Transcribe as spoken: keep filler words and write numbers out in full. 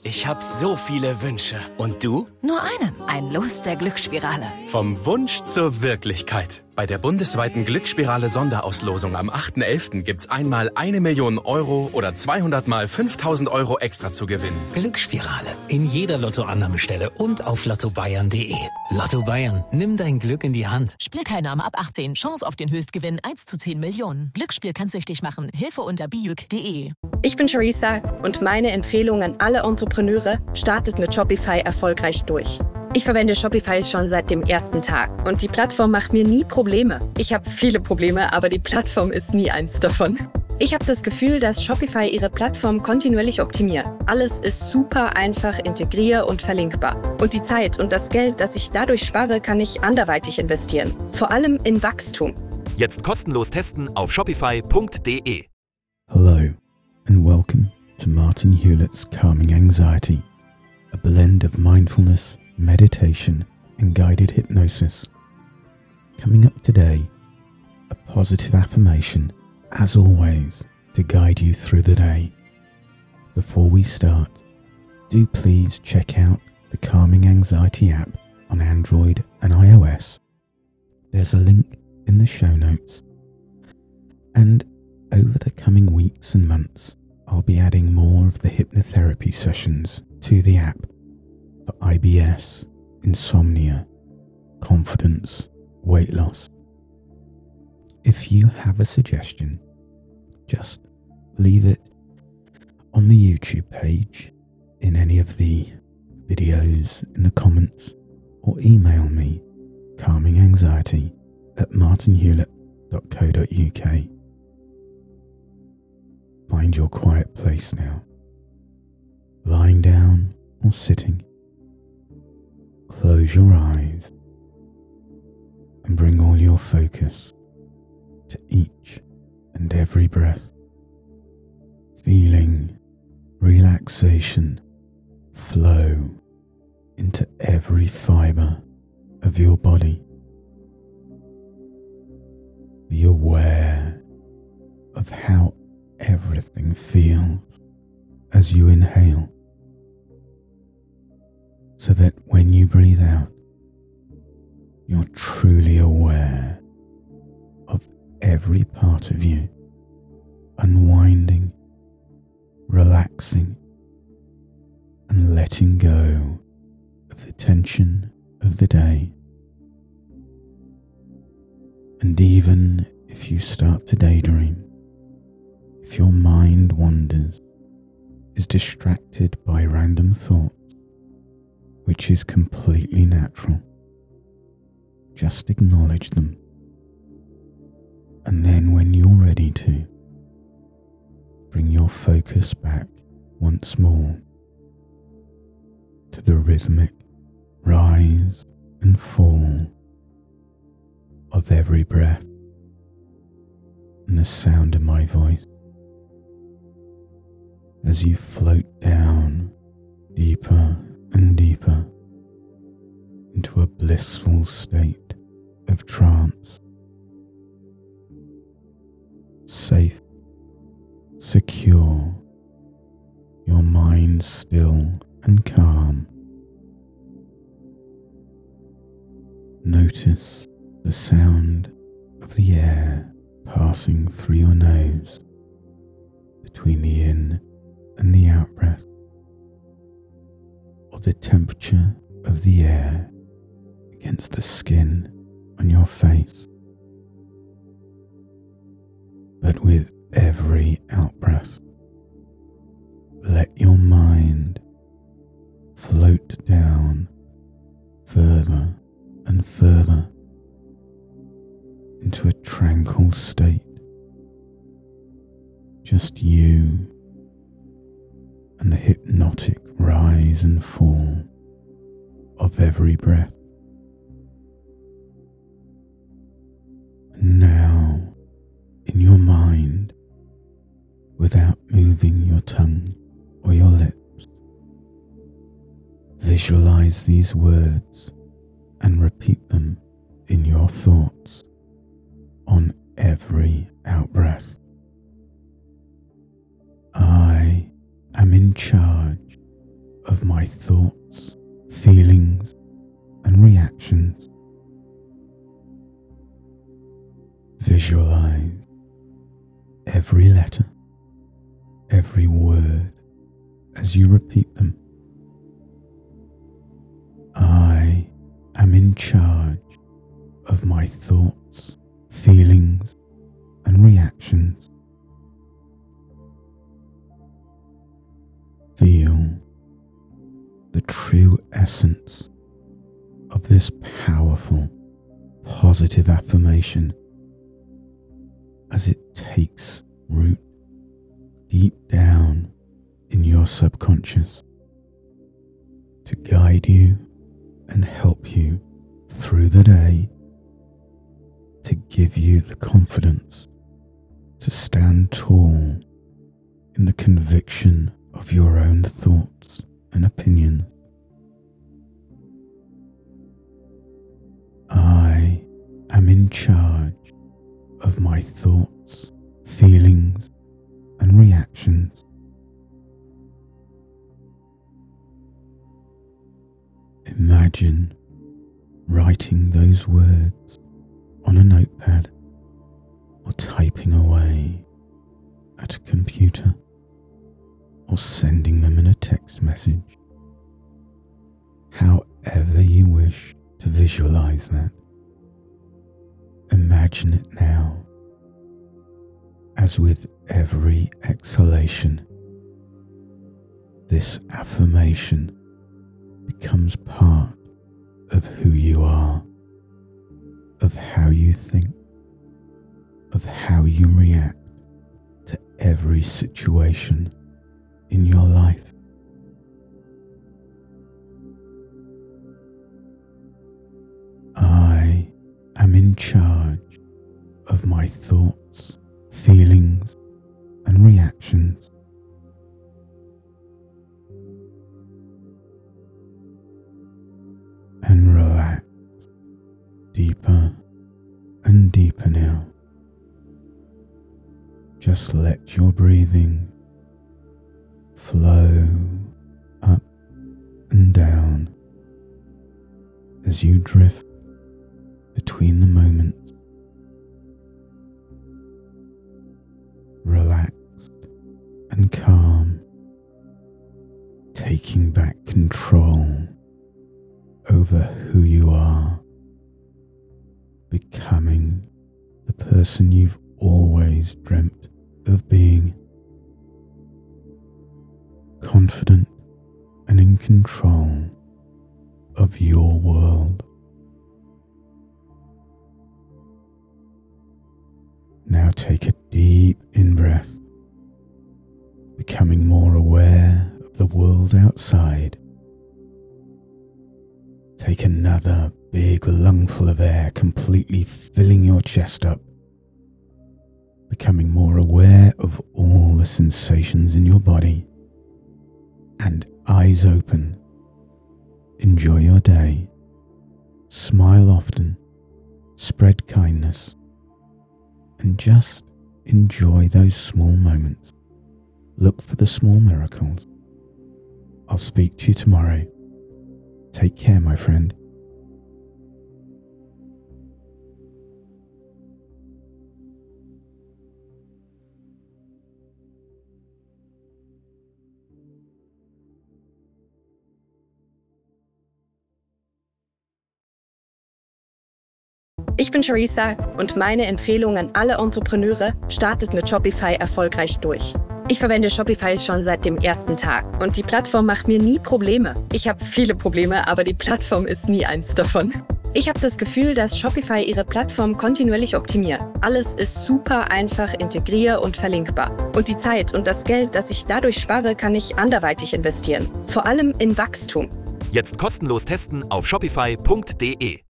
Ich habe so viele Wünsche. Und du? Nur einen. Ein Los der Glücksspirale. Vom Wunsch zur Wirklichkeit. Bei der bundesweiten Glücksspirale-Sonderauslosung am achten elften gibt's einmal eine Million Euro oder zweihundert mal fünftausend Euro extra zu gewinnen. Glücksspirale. In jeder Lottoannahmestelle und auf lotto bayern punkt de. Lotto Bayern. Nimm dein Glück in die Hand. Spielteilnahme ab achtzehn. Chance auf den Höchstgewinn eins zu zehn Millionen. Glücksspiel kann süchtig machen. Hilfe unter bijuk punkt de. Ich bin Charissa und meine Empfehlung an alle Entrepreneure: startet mit Shopify erfolgreich durch. Ich verwende Shopify schon seit dem ersten Tag und die Plattform macht mir nie Probleme. Ich habe viele Probleme, aber die Plattform ist nie eins davon. Ich habe das Gefühl, dass Shopify ihre Plattform kontinuierlich optimiert. Alles ist super einfach integrier- und verlinkbar. Und die Zeit und das Geld, das ich dadurch spare, kann ich anderweitig investieren. Vor allem in Wachstum. Jetzt kostenlos testen auf shopify punkt de. Hello and welcome to Martin Hewlett's Calming Anxiety, a blend of mindfulness, meditation and guided hypnosis. Coming up today, a positive affirmation, as always, to guide you through the day. Before we start, do please check out the Calming Anxiety app on Android and iOS. There's a link in the show notes. And over the coming weeks and months, I'll be adding more of the hypnotherapy sessions to the app for I B S, insomnia, confidence, weight loss. If you have a suggestion, just leave it on the YouTube page, in any of the videos, in the comments, or email me, calminganxiety at martin hewlett dot co dot uk. Find your quiet place now, lying down or sitting. Close your eyes and bring all your focus to each and every breath, feeling relaxation flow into every fibre of your body. Be aware of how everything feels as you inhale, so that when you breathe out, you're truly aware of every part of you unwinding, relaxing, and letting go of the tension of the day. And even if you start to daydream, if your mind wanders, is distracted by random thoughts, which is completely natural, just acknowledge them. And then when you're ready to, bring your focus back once more to the rhythmic rise and fall of every breath and the sound of my voice as you float down deeper and deeper into a blissful state of trance. Safe, secure, your mind still and calm. Notice the sound of the air passing through your nose between the in and the out breath, or the temperature of the air against the skin on your face. But with every out-breath, let your mind float down further and further into a tranquil state. Just you and the hypnotic rise and fall of every breath. And now, in your mind, without moving your tongue or your lips, visualize these words and repeat them in your thoughts on every out-breath. I am in charge of my thoughts, feelings, and reactions. Visualize every letter, every word as you repeat them. I am in charge of my thoughts, feelings, and reactions. Feel the true essence of this powerful, positive affirmation as it takes root deep down in your subconscious to guide you and help you through the day, to give you the confidence to stand tall in the conviction of your own thoughts and opinions. I am in charge of my thoughts, feelings, and reactions. Imagine writing those words on a notepad or typing away at a computer or sending them in a text message. However you wish to visualize that. Imagine it now, as with every exhalation, this affirmation becomes part of who you are, of how you think, of how you react to every situation in your life. I am in charge of my thoughts, feelings, and reactions. And relax deeper and deeper now. Just let your breathing flow up and down as you drift between the moments, relaxed and calm, taking back control over who you are, becoming the person you've always dreamt of being, confident and in control of your world. Now take a deep in-breath, becoming more aware of the world outside. Take another big lungful of air, completely filling your chest up, becoming more aware of all the sensations in your body. And eyes open, enjoy your day, smile often, spread kindness, and just enjoy those small moments. Look for the small miracles. I'll speak to you tomorrow. Take care, my friend. Ich bin Charissa und meine Empfehlung an alle Entrepreneure: startet mit Shopify erfolgreich durch. Ich verwende Shopify schon seit dem ersten Tag und die Plattform macht mir nie Probleme. Ich habe viele Probleme, aber die Plattform ist nie eins davon. Ich habe das Gefühl, dass Shopify ihre Plattform kontinuierlich optimiert. Alles ist super einfach integrier- und verlinkbar. Und die Zeit und das Geld, das ich dadurch spare, kann ich anderweitig investieren. Vor allem in Wachstum. Jetzt kostenlos testen auf shopify punkt de.